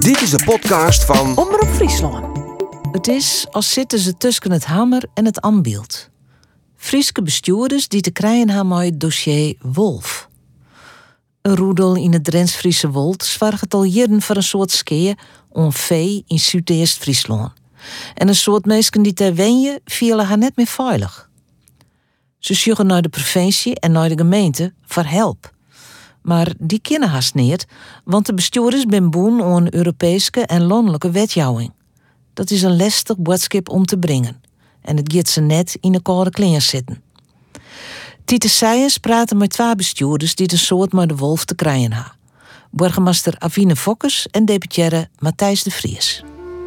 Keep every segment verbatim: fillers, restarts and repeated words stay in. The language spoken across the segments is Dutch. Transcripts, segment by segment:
Dit is de podcast van Omroep Friesland. Het is als zitten ze tussen het hamer en het ambeeld. Frieske bestuurders die te krijgen hebben met het dossier Wolf. Een roedel in het Drents-Friese Wold zwargt al jaren voor een soort skeer om vee in Zuid-Eerst-Friesland. En een soort mensen die ter wenje vielen haar net meer veilig. Ze zoeken naar de provincie en naar de gemeente voor help. Maar die kennen haast niet, want de bestuurders zijn boen om een Europese en landelijke wetjouwing. Dat is een lastig boodschap om te brengen. En het gaat ze net in de koude kleren zitten. Tiete Seijens praten met twee bestuurders die de soort met de wolf te krijgen hebben. Burgemeester Avine Fokkers en deputaire Matthijs de Vries.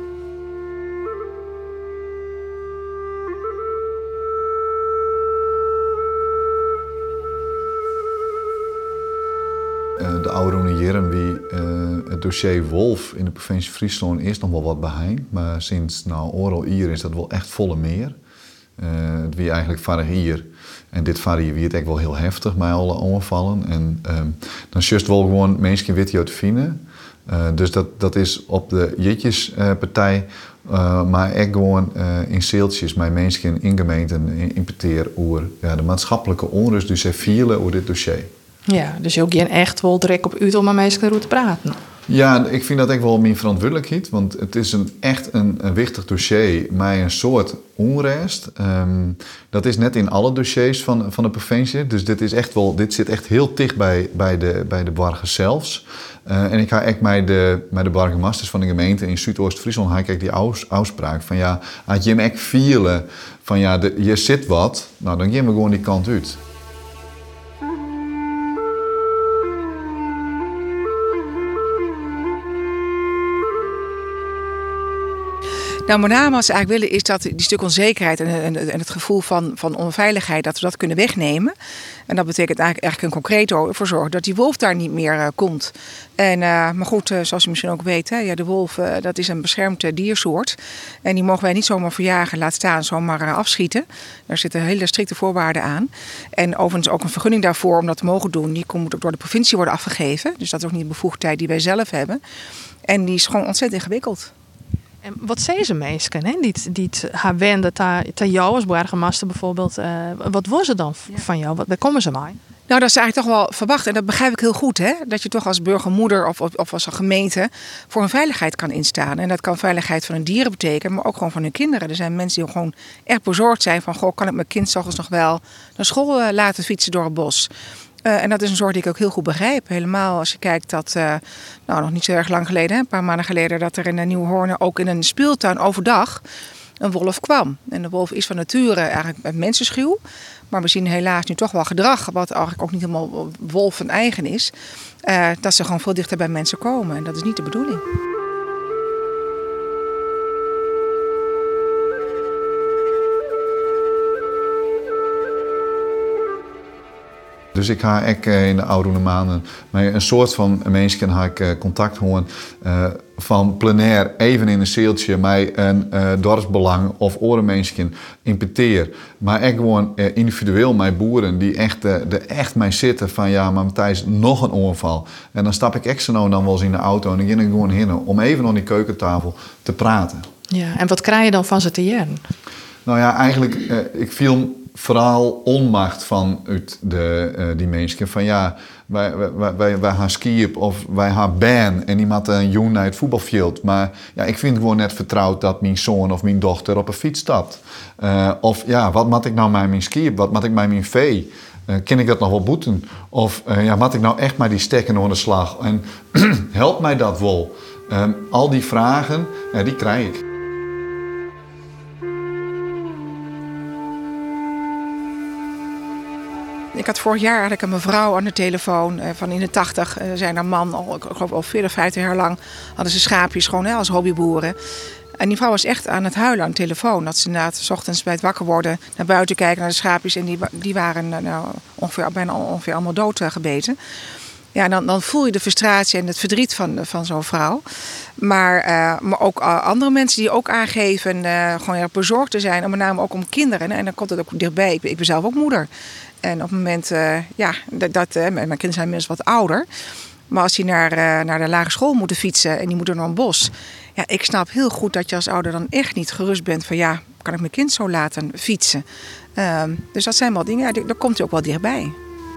De oude jaren wie uh, het dossier Wolf in de provincie Friesland is nog wel wat behind. Maar sinds nou oorlog hier is dat wel echt volle meer. Uh, het wie eigenlijk vorig hier. En dit vorig hier werd echt wel heel heftig met alle ongevallen. En um, dan just wel gewoon mensen weten te vinden. Uh, dus dat, dat is op de Jitjespartij. Uh, uh, maar echt gewoon uh, in zeeltjes met mensen in gemeenten importeer over ja, de maatschappelijke onrust. Dus ze vielen over dit dossier. Ja, dus je ook geen echt wel direct op uit om met mensen erover te praten. Ja, ik vind dat echt wel mijn verantwoordelijkheid. Want het is een, echt een, een wichtig dossier met een soort onrust. Um, dat is net in alle dossiers van, van de provincie. Dus dit, is echt wel, dit zit echt heel dicht bij, bij de, bij de burgers zelfs. Uh, en ik ga echt met de, met de burgemeesters van de gemeente in Zuidoost-Friesland... ga ik die aus, uitspraak van ja, als je hem echt vielen van ja, de, je zit wat... nou dan gaan we gewoon die kant uit. Nou, met name wat ze eigenlijk willen is dat die stuk onzekerheid en, en, en het gevoel van, van onveiligheid, dat we dat kunnen wegnemen. En dat betekent eigenlijk, eigenlijk een concreet voor zorgen dat die wolf daar niet meer uh, komt. En, uh, maar goed, uh, zoals je misschien ook weet, hè, ja, de wolf uh, dat is een beschermd uh, diersoort. En die mogen wij niet zomaar verjagen, laat staan, zomaar uh, afschieten. Daar zitten hele strikte voorwaarden aan. En overigens ook een vergunning daarvoor om dat te mogen doen. Die moet ook door de provincie worden afgegeven. Dus dat is ook niet een bevoegdheid die wij zelf hebben. En die is gewoon ontzettend ingewikkeld. En wat zijn ze mensen, hè? Die, die haar wenden te jou als burgemeester bijvoorbeeld. Uh, wat was het dan ja. van jou? Wat, waar komen ze mee? Nou, dat is eigenlijk toch wel verwacht. En dat begrijp ik heel goed, hè? Dat je toch als burgermoeder of, of, of als een gemeente voor een veiligheid kan instaan. En dat kan veiligheid van hun dieren betekenen, maar ook gewoon van hun kinderen. Er zijn mensen die gewoon echt bezorgd zijn van, goh, kan ik mijn kind 's ochtends nog wel naar school uh, laten fietsen door het bos? Uh, en dat is een zorg die ik ook heel goed begrijp. Helemaal als je kijkt dat, uh, nou nog niet zo erg lang geleden, hè, een paar maanden geleden, dat er in Nieuwhoorn ook in een speeltuin overdag een wolf kwam. En de wolf is van nature eigenlijk een mensenschuw. Maar we zien helaas nu toch wel gedrag, wat eigenlijk ook niet helemaal wolven eigen is. Uh, dat ze gewoon veel dichter bij mensen komen. En dat is niet de bedoeling. Dus ik ga ook in de oude maanden met een soort van mensen ga ik contact houden uh, van plenair even in een zeeltje met een uh, dorpsbelang of andere mensen importeer. Maar echt gewoon uh, individueel met boeren die echt, uh, er echt mee zitten van ja, maar Matthijs, nog een ongeval. En dan stap ik extra nou dan wel eens in de auto en dan ga ik gewoon heen om even aan die keukentafel te praten. Ja, en wat krijg je dan van ze te jaren? Nou ja, eigenlijk, uh, ik viel vooral onmacht van uit de, uh, die mensen. Van ja, wij, wij, wij, wij gaan skiën of wij gaan ban en iemand een jong naar het voetbalveld. Maar ja, ik vind gewoon net vertrouwd dat mijn zoon of mijn dochter op een fiets stapt. Uh, of ja, wat moet ik nou met mijn skiën? Wat moet ik met mijn vee? Uh, kan ik dat nog wel boeten? Of uh, ja, moet ik nou echt maar die stekken onder de slag? En helpt mij dat wel? Um, al die vragen, ja, die krijg ik. Ik had vorig jaar eigenlijk een mevrouw aan de telefoon eh, van in de tachtig. Uh, zijn haar man, al, ik geloof al veertig, vijftig jaar lang, hadden ze schaapjes gewoon hè, als hobbyboeren. En die vrouw was echt aan het huilen aan de telefoon. Dat ze inderdaad 's ochtends bij het wakker worden naar buiten kijken naar de schaapjes. En die, die waren nou, ongeveer, bijna ongeveer allemaal doodgebeten. Ja, dan, dan voel je de frustratie en het verdriet van, van zo'n vrouw. Maar, uh, maar ook uh, andere mensen die ook aangeven uh, gewoon erg bezorgd te zijn. En met name ook om kinderen. En dan komt het ook dichtbij. Ik, ik ben zelf ook moeder. En op het moment, uh, ja, dat, dat uh, mijn kinderen zijn inmiddels wat ouder. Maar als die naar, uh, naar de lagere school moeten fietsen en die moeten naar een bos. Ja, ik snap heel goed dat je als ouder dan echt niet gerust bent van ja, kan ik mijn kind zo laten fietsen? Uh, dus dat zijn wel dingen, ja, daar komt hij ook wel dichtbij.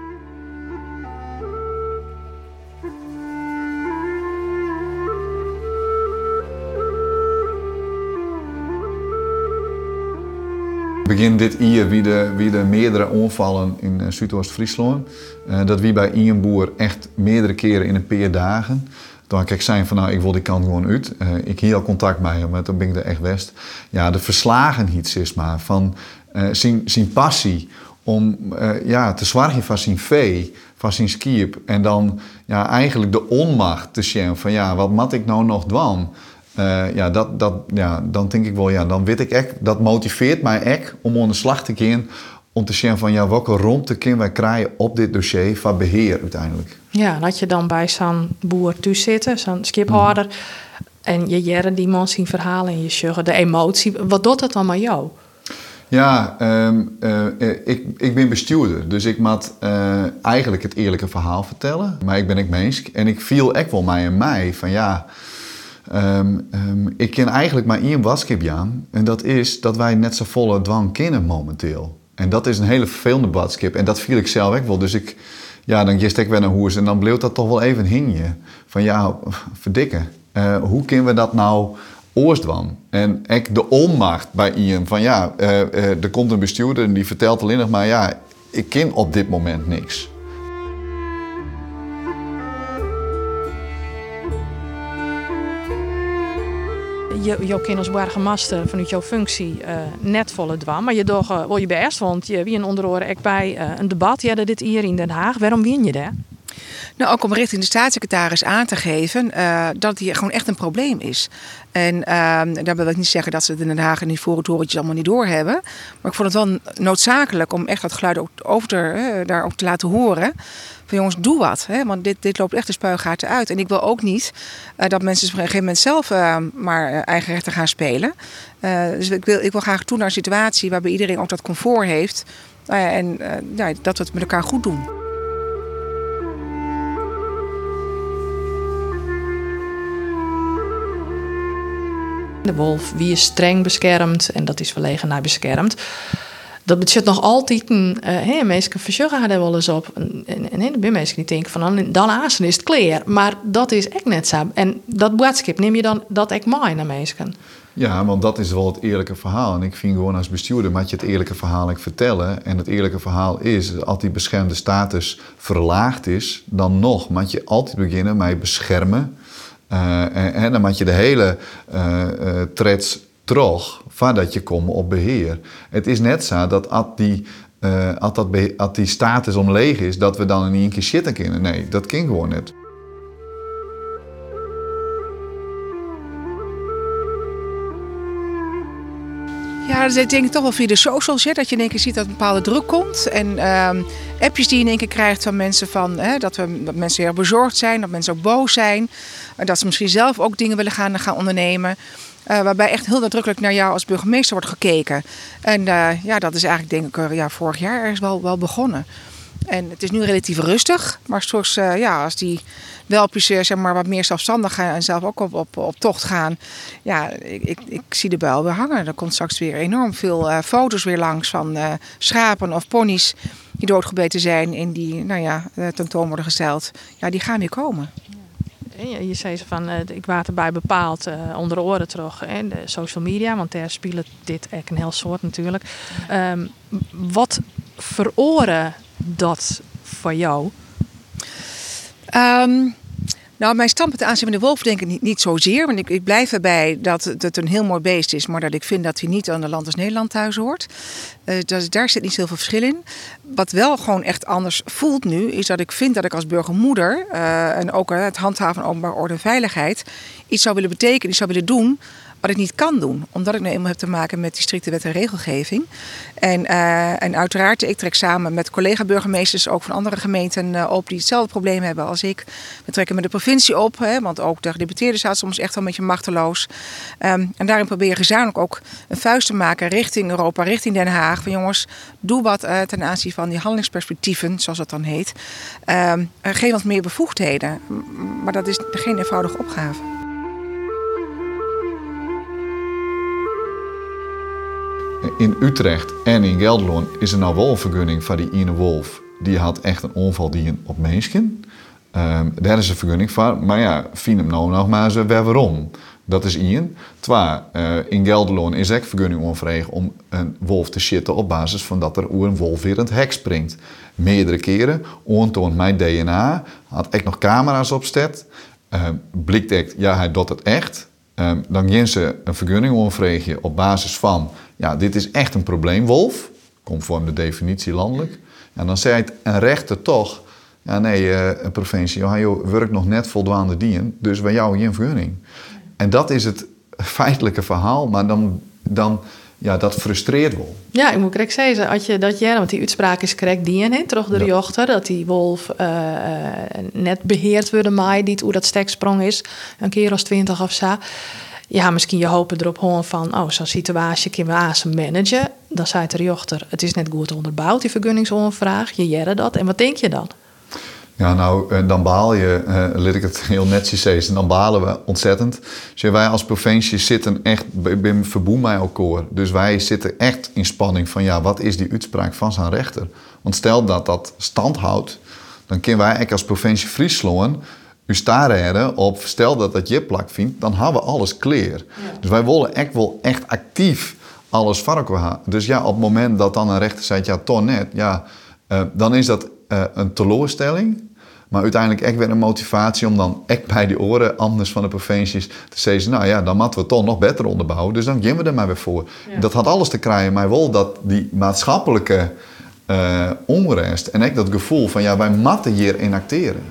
Begin dit jaar wie de, wie de meerdere onvallen in uh, Zuidoost-Friesland. Uh, dat wie bij één boer echt meerdere keren in een paar dagen. Toen ik zei van nou, ik wil die kant gewoon uit. Uh, ik hier al contact met hem, maar toen ben ik er echt west. Ja, de verslagenheid is maar van uh, zijn, zijn passie om uh, ja, te zorgen voor zijn vee, van zijn skip. En dan ja, eigenlijk de onmacht te zien van ja, wat moet ik nou nog doen? Uh, ja, dat, dat, ja, dan denk ik wel, ja, dan weet ik echt, dat motiveert mij echt om aan de slag te gaan. Om te zien van ja, welke rondte kunnen wij krijgen op dit dossier van beheer uiteindelijk. Ja, dat je dan bij zo'n boer thuis zitten, zo'n skiphouder. Mm. En je jaren die man zien verhalen en je zeggen de emotie. Wat doet dat dan met jou? Ja, um, uh, ik, ik ben bestuurder, dus ik moet uh, eigenlijk het eerlijke verhaal vertellen. Maar ik ben ook mens en ik viel echt wel mij en mij van ja... Um, um, ik ken eigenlijk maar één watskip aan. En dat is dat wij net zo volle dwang kennen momenteel. En dat is een hele vervelende watskip. En dat viel ik zelf ook wel. Dus ik, ja, dan gist ik weer naar hoers. En dan bleef dat toch wel even hingen. Van ja, verdikken. Uh, hoe kunnen we dat nou oorstwan? En ik de onmacht bij Ian. Van ja, uh, uh, er komt een bestuurder en die vertelt alleen nog maar... Ja, ik ken op dit moment niks. Je, je kind als burgemeester vanuit jouw functie uh, net volle dwam. Maar je doog uh, wel je best, want je wie een onderoren ook bij uh, een debat. Je had dit hier in Den Haag. Waarom win je daar? Nou, ook om richting de staatssecretaris aan te geven uh, dat het hier gewoon echt een probleem is. En uh, daar wil ik niet zeggen dat ze het in Den Haag en die vorentorentjes allemaal niet doorhebben. Maar ik vond het wel noodzakelijk om echt dat geluid ook over te, uh, daar ook te laten horen. Van jongens, doe wat. Hè? Want dit, dit loopt echt de spuigaten uit. En ik wil ook niet uh, dat mensen op een gegeven moment zelf uh, maar uh, eigen rechten gaan spelen. Uh, dus ik wil, ik wil graag toe naar een situatie waarbij iedereen ook dat comfort heeft. Uh, en uh, ja, dat we het met elkaar goed doen. De wolf, wie is streng beschermd en dat is verlegenheid beschermd. Dat betekent nog altijd een... Uh, hey, mensen verzorgen daar wel eens op. En, en, en de mensen die denken van dan, dan aanstaan is het klaar. Maar dat is echt net zo. En dat boodschap neem je dan dat echt mee naar mensen. Ja, want dat is wel het eerlijke verhaal. En ik vind gewoon als bestuurder moet je het eerlijke verhaal ook vertellen. En het eerlijke verhaal is, als die beschermde status verlaagd is, dan nog moet je altijd beginnen met beschermen. Uh, en, en dan moet je de hele uh, uh, trets terug voordat je komt op beheer. Het is net zo dat als die, uh, als dat be- als die status omleeg is, dat we dan in één keer shitten kunnen. Nee, dat kan gewoon niet. Ja, dat denk ik toch wel via de socials, hè, dat je in één keer ziet dat een bepaalde druk komt. En uh, appjes die je in één keer krijgt van mensen van, hè, dat, we, dat mensen heel bezorgd zijn, dat mensen ook boos zijn. Uh, dat ze misschien zelf ook dingen willen gaan, gaan ondernemen. Uh, waarbij echt heel nadrukkelijk naar jou als burgemeester wordt gekeken. En uh, ja, dat is eigenlijk denk ik ja, vorig jaar ergens wel, wel begonnen. En het is nu relatief rustig, maar straks uh, ja, als die welpjes uh, zeg maar, wat meer zelfstandig gaan en zelf ook op, op, op tocht gaan. Ja, ik, ik, ik zie de buil weer hangen. Er komt straks weer enorm veel uh, foto's weer langs van uh, schapen of ponies die doodgebeten zijn en die nou ja, tentoon worden gesteld. Ja, die gaan weer komen. Je, je zei ze van, uh, ik water erbij bepaald uh, onder de oren terug. En de social media, want daar spelen dit echt een heel soort natuurlijk. Um, wat veroren dat voor jou? Um, nou, mijn standpunt aanzien van de wolf denk ik niet, niet zozeer. Want ik, ik blijf erbij dat het een heel mooi beest is. Maar dat ik vind dat hij niet aan de land als Nederland thuis hoort. Uh, dat, daar zit niet zoveel verschil in. Wat wel gewoon echt anders voelt nu, is dat ik vind dat ik als burgermoeder uh, en ook uh, het handhaven van openbare orde en veiligheid iets zou willen betekenen, iets zou willen doen wat ik niet kan doen. Omdat ik nu eenmaal heb te maken met die strikte wet en regelgeving. En, uh, en uiteraard, ik trek samen met collega-burgemeesters ook van andere gemeenten uh, op die hetzelfde probleem hebben als ik. We trekken met de provincie op, hè, want ook de gedeputeerden zaten soms echt wel een beetje machteloos. Um, en daarin proberen gezamenlijk ook een vuist te maken richting Europa, richting Den Haag. Van jongens, doe wat uh, ten aanzien van die handelingsperspectieven, zoals dat dan heet. Um, geef wat meer bevoegdheden. Maar dat is geen eenvoudige opgave. In Utrecht en in Gelderloon is er nou wel een vergunning van die ene wolf. Die had echt een onvaldier op mensen. Um, daar is een vergunning van. Maar ja, vind hem nou nog maar eens weer waarom. Dat is één. Twee, uh, in Gelderloon is ook vergunning onvregen om een wolf te shitten op basis van dat er een wolf weer in het hek springt. Meerdere keren. Ontoont mijn D N A. Had ik nog camera's opstet. Uh, blikt echt, ja, hij doet het echt. Um, dan gaan ze een vergunning onvregen op basis van, ja, dit is echt een probleemwolf, conform de definitie landelijk. En dan zei een rechter toch, ja nee, uh, een provincie, joh, joh, werkt nog net voldwaande dieren, dus bij jou geen vergunning. En dat is het feitelijke verhaal, maar dan, dan ja, dat frustreert wel. Ja, ik moet correct zeggen, als je dat ja, want die uitspraak is correct die in, toch de Ja. rechter, dat die wolf uh, net beheerd worden maar die hoe dat steksprong is, een keer als twintig of zo. Ja, misschien je hopen erop horen van, oh, zo'n situatie kunnen we aan managen. Dan zei de rechter, het is net goed onderbouwd, die vergunningsonvraag. Je jere dat. En wat denk je dan? Ja, nou, dan baal je, uh, laat ik het heel netjes zeggen, dan balen we ontzettend. Dus wij als provincie zitten echt, ben verboen bij elkaar. Dus wij zitten echt in spanning van, ja, wat is die uitspraak van zijn rechter? Want stel dat dat stand houdt, dan kunnen wij als provincie Friesland u staren op, stel dat dat je plak vindt, dan hebben we alles clear. Ja. Dus wij willen echt wel echt actief alles van elkaar. Dus ja, op het moment dat dan een rechter zegt, ja, toch net, ja, uh, dan is dat uh, een teleurstelling. Maar uiteindelijk echt weer een motivatie om dan echt bij die oren anders van de provincies te zeggen, nou ja, dan moeten we het toch nog beter onderbouwen. Dus dan gaan we er maar weer voor. Ja. Dat had alles te krijgen, maar wel dat die maatschappelijke uh, onrust en echt dat gevoel van, ja, wij moeten hier in acteren.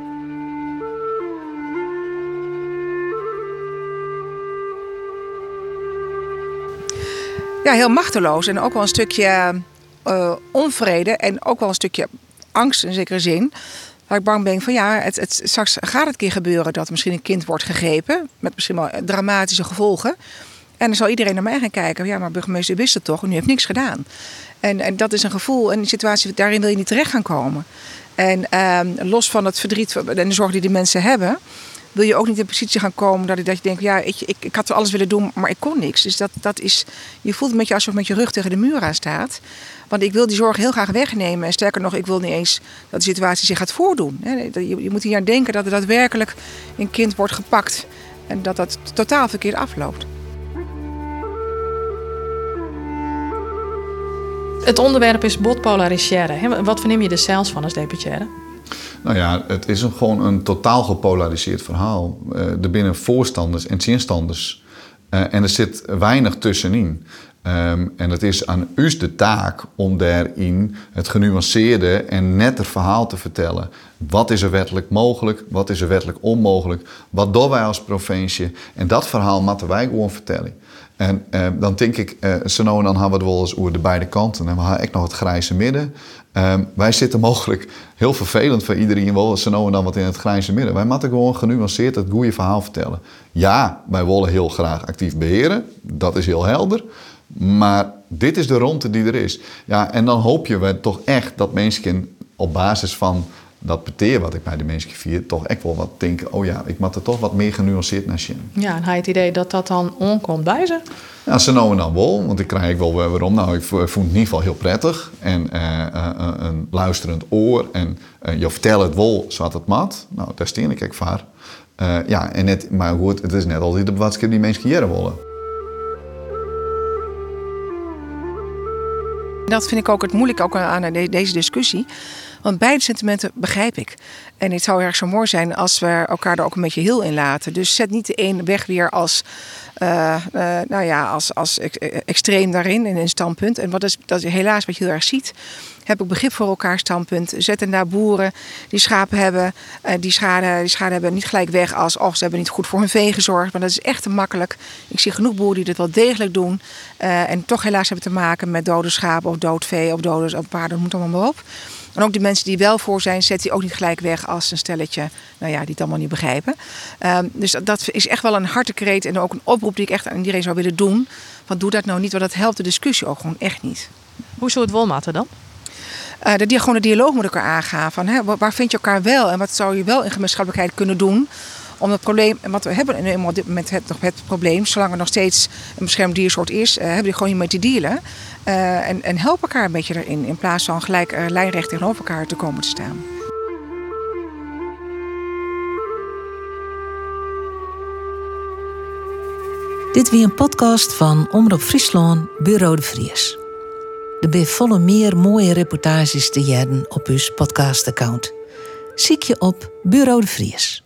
Ja, heel machteloos en ook wel een stukje uh, onvrede en ook wel een stukje angst in zekere zin. Waar ik bang ben van ja, het, het, straks gaat het een keer gebeuren dat misschien een kind wordt gegrepen met misschien wel dramatische gevolgen. En dan zal iedereen naar mij gaan kijken. Ja, maar burgemeester, u wist het toch en u heeft niks gedaan. En, en dat is een gevoel en een situatie, daarin wil je niet terecht gaan komen. En uh, los van het verdriet en de zorg die die mensen hebben, wil je ook niet in de positie gaan komen dat je, dat je denkt, ja, ik, ik, ik had alles willen doen, maar ik kon niks. Dus dat, dat is, je voelt een beetje alsof je met je rug tegen de muur aan staat. Want ik wil die zorg heel graag wegnemen. En sterker nog, ik wil niet eens dat de situatie zich gaat voordoen. Je, je moet hier aan denken dat er daadwerkelijk een kind wordt gepakt. En dat dat totaal verkeerd afloopt. Het onderwerp is botpolariseren. Wat verneem je er zelfs van als deputaire? Nou ja, het is een, gewoon een totaal gepolariseerd verhaal. Uh, er binnen voorstanders en tegenstanders. Uh, en er zit weinig tussenin. Um, en het is aan u de taak om daarin het genuanceerde en netter verhaal te vertellen. Wat is er wettelijk mogelijk? Wat is er wettelijk onmogelijk? Wat doen wij als provincie? En dat verhaal moeten wij gewoon vertellen. En uh, dan denk ik, uh, zo nou en dan hebben we het wel eens over de beide kanten. En we hebben echt nog het grijze midden. Um, wij zitten mogelijk heel vervelend voor iedereen wel zo nou en dan wat in het grijze midden. Wij moeten gewoon genuanceerd het goede verhaal vertellen. Ja, wij willen heel graag actief beheren. Dat is heel helder. Maar dit is de ronde die er is. Ja, en dan hoop je toch echt dat mensen op basis van dat peteer wat ik bij de mensen vier, toch echt wel wat denken, oh ja, ik moet er toch wat meer genuanceerd naar zien. Ja, en hij het idee dat dat dan onkomt bij ze? Ja, ze nou en dan wel, want ik krijg wel waarom. Nou, ik vond het in ieder geval heel prettig. En uh, uh, een luisterend oor. En uh, je vertelt het wel zoals het mat. Nou, daar steen ik echt voor. Uh, ja, en net, maar goed, het is net altijd de wat die mensen jaren willen. Dat vind ik ook het moeilijke ook aan deze discussie. Want beide sentimenten begrijp ik. En het zou erg zo mooi zijn als we elkaar er ook een beetje heel in laten. Dus zet niet de een weg weer als, uh, uh, nou ja, als, als extreem daarin in een standpunt. En wat is, dat is helaas wat je heel erg ziet. Heb ik begrip voor elkaar standpunt. Zetten naar boeren die schapen hebben. Uh, die, schade, die schade hebben niet gelijk weg als oh, ze hebben niet goed voor hun vee gezorgd. Maar dat is echt te makkelijk. Ik zie genoeg boeren die dit wel degelijk doen. Uh, en toch helaas hebben te maken met dode schapen of dood vee of dode paarden. Moet allemaal maar op. En ook de mensen die wel voor zijn, zet die ook niet gelijk weg als een stelletje, nou ja, die het allemaal niet begrijpen. Um, dus dat is echt wel een hartekreet en ook een oproep die ik echt aan iedereen zou willen doen. Want doe dat nou niet, want dat helpt de discussie ook gewoon echt niet. Hoe zou het wolmaten dan? Uh, dat die gewoon de dialoog met elkaar aangaan. Van, hè, waar vind je elkaar wel en wat zou je wel in gemeenschappelijkheid kunnen doen om het probleem, want we hebben eenmaal op dit moment het, nog het probleem, zolang er nog steeds een beschermd diersoort is, uh, hebben we gewoon niet mee te dealen. Uh, en, en help elkaar een beetje erin, in plaats van gelijk uh, lijnrecht tegenover elkaar te komen te staan. Dit wie een podcast van Omroep Friesland, Bureau de Vries. Er zijn volle meer mooie reportages te jaren op uw podcast-account. Zie je op Bureau de Vries.